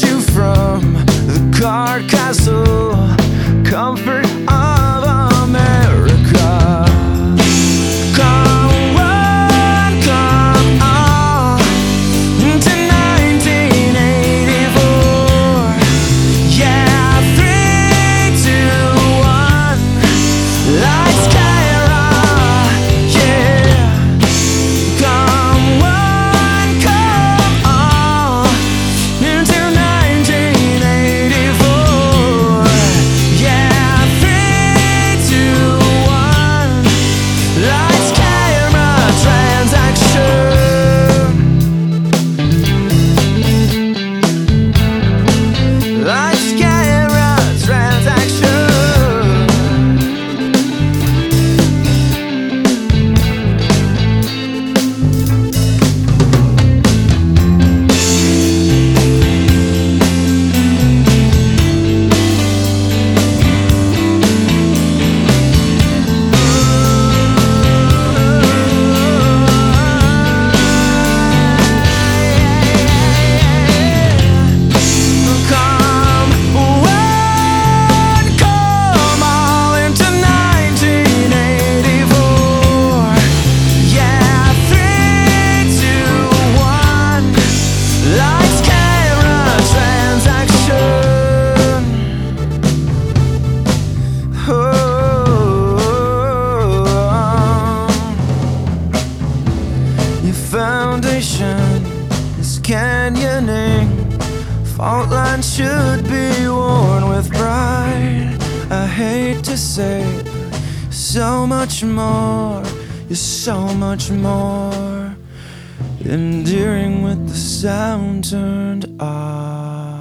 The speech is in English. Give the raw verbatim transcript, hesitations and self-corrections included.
you from the card castle comfort of America. Come on, come on to nineteen eighty-four. Yeah, three, two, one, lights, camera, yeah. Come on, come on into nineteen eighty-four. Yeah, three, two, one, lights, camera, transaction. Lights, camera, transaction. Come on, come on into nineteen eighty-four. Yeah, three, two, one, lights, camera, transaction. Oh, your foundation is canyoning. Fault lines should be worn with pride. I hate to say it, but so much more. You're so much more endearing with the sound turned off.